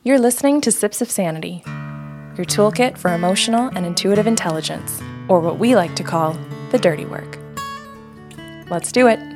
You're listening to Sips of Sanity, your toolkit for emotional and intuitive intelligence, or what we like to call the dirty work. Let's do it.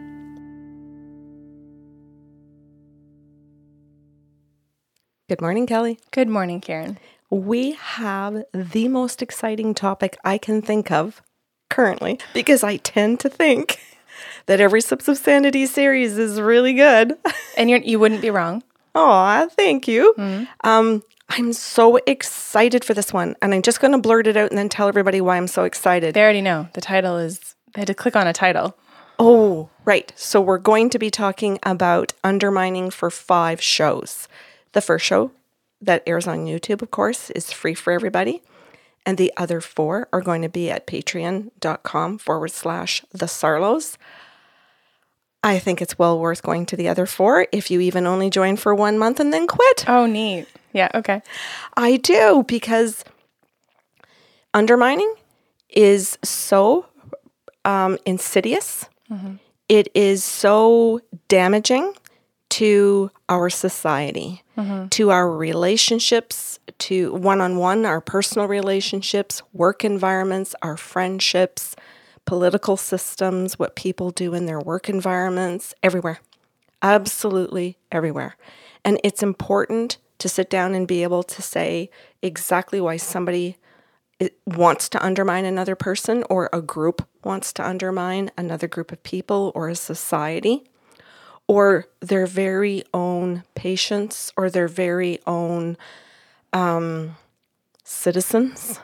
Good morning, Kelly. Good morning, Karen. We have the most exciting topic I can think of currently, because I tend to think that every Sips of Sanity series is really good. And you wouldn't be wrong. Aw, thank you. I'm so excited for this one, and I'm just going to blurt it out and then tell everybody why I'm so excited. They already know. The title is, they had to click on a title. Oh, right. So we're going to be talking about undermining for 5 shows. The first show that airs on YouTube, of course, is free for everybody. And the other 4 are going to be at patreon.com/The Sarlos. I think it's well worth going to the other 4 if you even only join for 1 month and then quit. Oh, neat. Yeah, okay. I do, because undermining is so insidious. Mm-hmm. It is so damaging to our society, to our relationships, to one-on-one, our personal relationships, work environments, our friendships, political systems, what people do in their work environments, everywhere. Absolutely everywhere. And it's important to sit down and be able to say exactly why somebody wants to undermine another person, or a group wants to undermine another group of people, or a society, or their very own patients, or their very own citizens.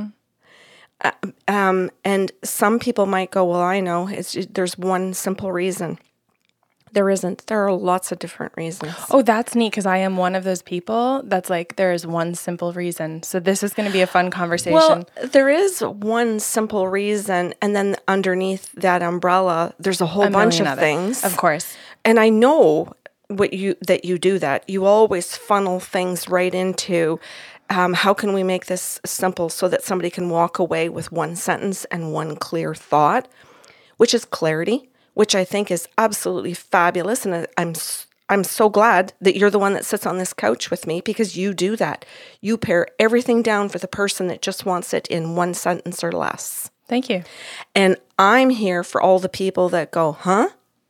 And some people might go, well, I know, there's one simple reason. There isn't. There are lots of different reasons. Oh, that's neat, because I am one of those people that's like, there is one simple reason. So this is going to be a fun conversation. Well, there is one simple reason, and then underneath that umbrella, there's a whole bunch of things. Of course. And I know that you do that. You always funnel things right into how can we make this simple so that somebody can walk away with one sentence and one clear thought, which is clarity, which I think is absolutely fabulous. And I'm so glad that you're the one that sits on this couch with me, because you do that. You pare everything down for the person that just wants it in one sentence or less. Thank you. And I'm here for all the people that go, huh?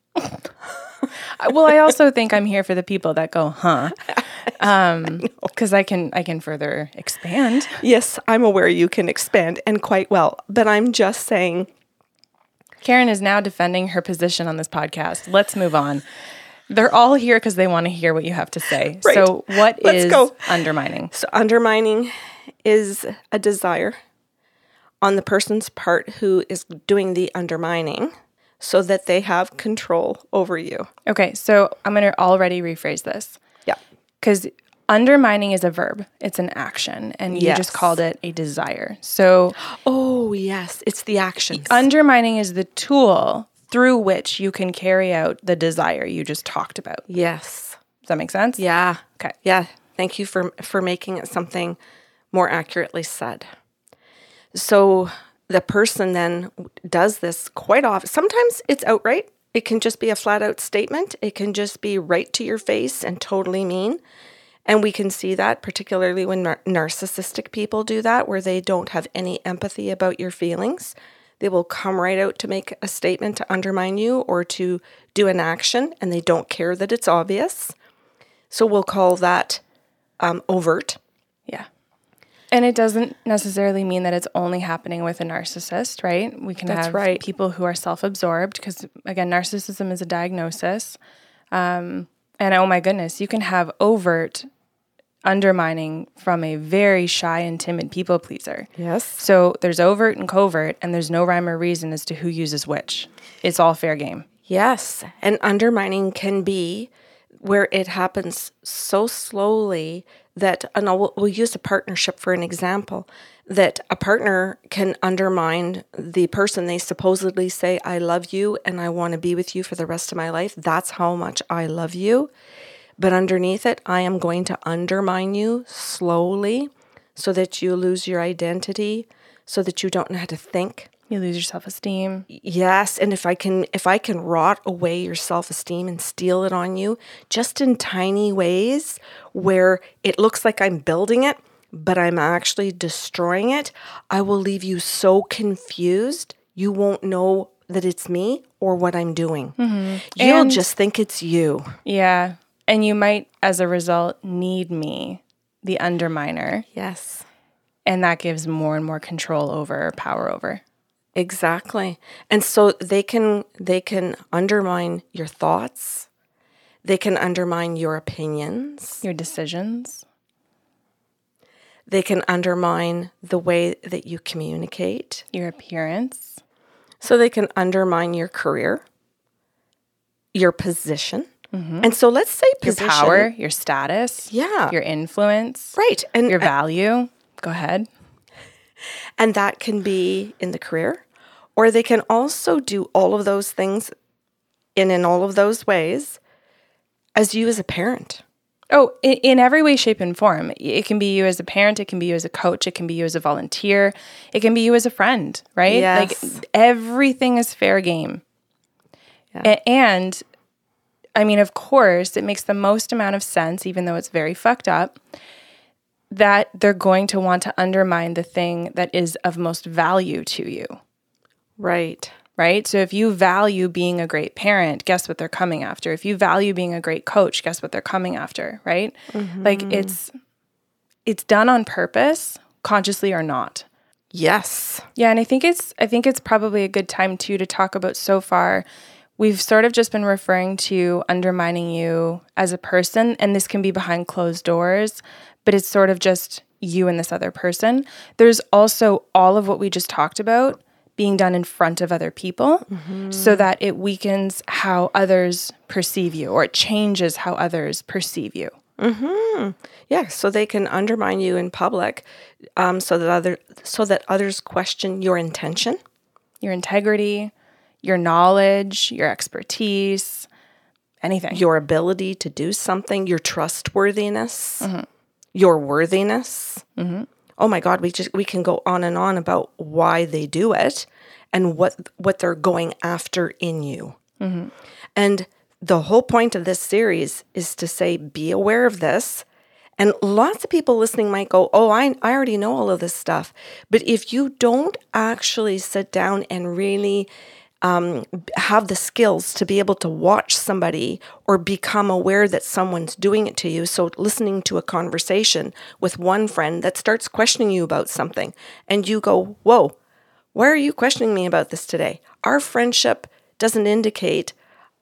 Well, I also think I'm here for the people that go, huh? Because I can further expand. Yes, I'm aware you can expand, and quite well. But I'm just saying, Karen is now defending her position on this podcast. Let's move on. They're all here because they want to hear what you have to say. Right. So what is undermining? So undermining is a desire on the person's part who is doing the undermining, so that they have control over you. Okay, so I'm going to already rephrase this. Yeah. Because undermining is a verb. It's an action. And you just called it a desire. So... Oh, yes. It's the actions. Undermining is the tool through which you can carry out the desire you just talked about. Yes. Does that make sense? Yeah. Okay. Yeah. Thank you for making it something more accurately said. So the person then does this quite often. Sometimes it's outright. It can just be a flat out statement. It can just be right to your face and totally mean. And we can see that particularly when narcissistic people do that, where they don't have any empathy about your feelings. They will come right out to make a statement to undermine you or to do an action, and they don't care that it's obvious. So we'll call that overt. Yeah. And it doesn't necessarily mean that it's only happening with a narcissist, right? We can have people who are self-absorbed, because, again, narcissism is a diagnosis. And oh my goodness, you can have overt undermining from a very shy and timid people pleaser. Yes. So there's overt and covert, and there's no rhyme or reason as to who uses which. It's all fair game. Yes. And undermining can be where it happens so slowly that, and we'll use a partnership for an example, that a partner can undermine the person they supposedly say, I love you and I want to be with you for the rest of my life. That's how much I love you. But underneath it, I am going to undermine you slowly so that you lose your identity, so that you don't know how to think, You lose your self-esteem. Yes, and if I can rot away your self-esteem and steal it on you just in tiny ways where it looks like I'm building it, but I'm actually destroying it, I will leave you so confused, you won't know that it's me or what I'm doing. You'll just think it's you. Yeah. And you might, as a result, need me, the underminer. Yes. And that gives more and more control over, power over. Exactly. And so they can undermine your thoughts. They can undermine your opinions. Your decisions. They can undermine the way that you communicate. Your appearance. So they can undermine your career, your position. And so let's say position. Your power, your status. Yeah. Your influence. Right. And your value. Go ahead. And that can be in the career, or they can also do all of those things in all of those ways as you as a parent. Oh, in every way, shape, and form. It can be you as a parent. It can be you as a coach. It can be you as a volunteer. It can be you as a friend, right? Yes. Like everything is fair game. Yeah. And I mean, of course, it makes the most amount of sense, even though it's very fucked up, that they're going to want to undermine the thing that is of most value to you. Right. Right? So if you value being a great parent, guess what they're coming after? If you value being a great coach, guess what they're coming after, right? Like it's done on purpose, consciously or not. Yes. Yeah, and I think it's probably a good time too to talk about so far. We've sort of just been referring to undermining you as a person, and this can be behind closed doors, but it's sort of just you and this other person. There's also all of what we just talked about being done in front of other people so that it weakens how others perceive you, or it changes how others perceive you. Yeah, so they can undermine you in public so that others question your intention, your integrity, your knowledge, your expertise, anything. Your ability to do something, your trustworthiness, your worthiness. Oh my God, we can go on and on about why they do it and what they're going after in you. And the whole point of this series is to say, be aware of this. And lots of people listening might go, oh, I already know all of this stuff. But if you don't actually sit down and really have the skills to be able to watch somebody or become aware that someone's doing it to you. So listening to a conversation with one friend that starts questioning you about something and you go, whoa, why are you questioning me about this today? Our friendship doesn't indicate,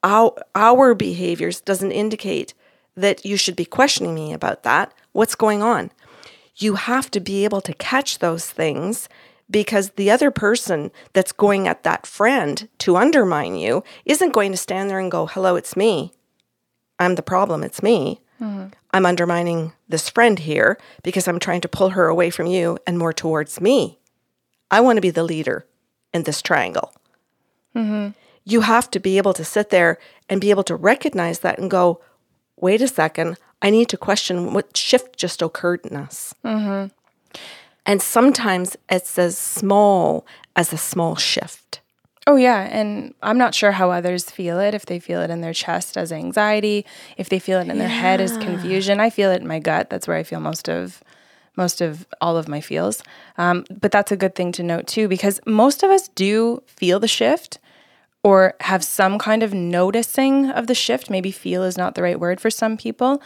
our behaviors doesn't indicate that you should be questioning me about that. What's going on? You have to be able to catch those things, because the other person that's going at that friend to undermine you isn't going to stand there and go, hello, it's me. I'm the problem. It's me. I'm undermining this friend here because I'm trying to pull her away from you and more towards me. I want to be the leader in this triangle. You have to be able to sit there and be able to recognize that and go, wait a second, I need to question what shift just occurred in us. And sometimes it's as small as a small shift. Oh, yeah. And I'm not sure how others feel it, if they feel it in their chest as anxiety, if they feel it in their head as confusion. I feel it in my gut. That's where I feel most of all of my feels. But that's a good thing to note too, because most of us do feel the shift or have some kind of noticing of the shift. Maybe feel is not the right word for some people.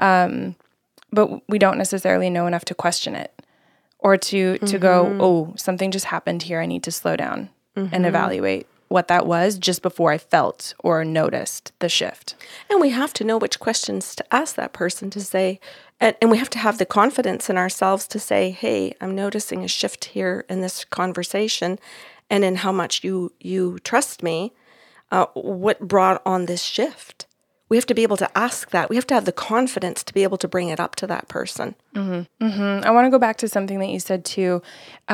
But we don't necessarily know enough to question it. Or to go, oh, something just happened here. I need to slow down and evaluate what that was just before I felt or noticed the shift. And we have to know which questions to ask that person to say, and we have to have the confidence in ourselves to say, hey, I'm noticing a shift here in this conversation and in how much you trust me. What brought on this shift? We have to be able to ask that. We have to have the confidence to be able to bring it up to that person. I want to go back to something that you said too.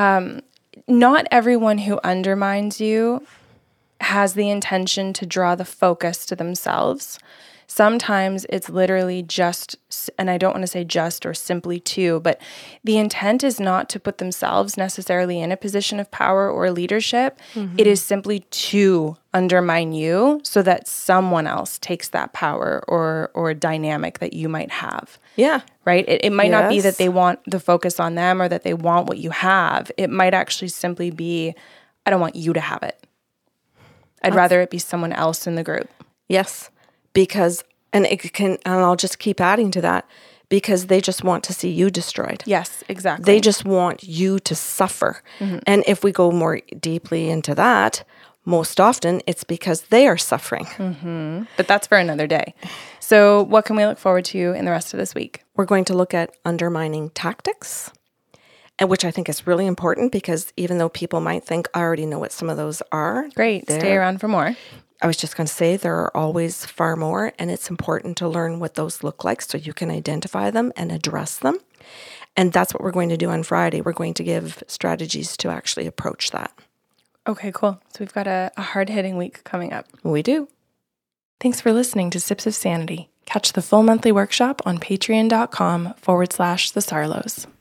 Not everyone who undermines you has the intention to draw the focus to themselves. Sometimes it's literally just, and I don't want to say just or simply to, but the intent is not to put themselves necessarily in a position of power or leadership. It is simply to undermine you so that someone else takes that power or dynamic that you might have. Yeah. Right? It might not be that they want the focus on them or that they want what you have. It might actually simply be, I don't want you to have it. I'd rather it be someone else in the group. Yes. Because, and I'll just keep adding to that, because they just want to see you destroyed. Yes, exactly. They just want you to suffer. And if we go more deeply into that, most often it's because they are suffering. But that's for another day. So what can we look forward to in the rest of this week? We're going to look at undermining tactics, and which I think is really important, because even though people might think I already know what some of those are. Great. Stay around for more. I was just going to say there are always far more, and it's important to learn what those look like so you can identify them and address them. And that's what we're going to do on Friday. We're going to give strategies to actually approach that. Okay, cool. So we've got a hard-hitting week coming up. We do. Thanks for listening to Sips of Sanity. Catch the full monthly workshop on patreon.com/the Sarlos.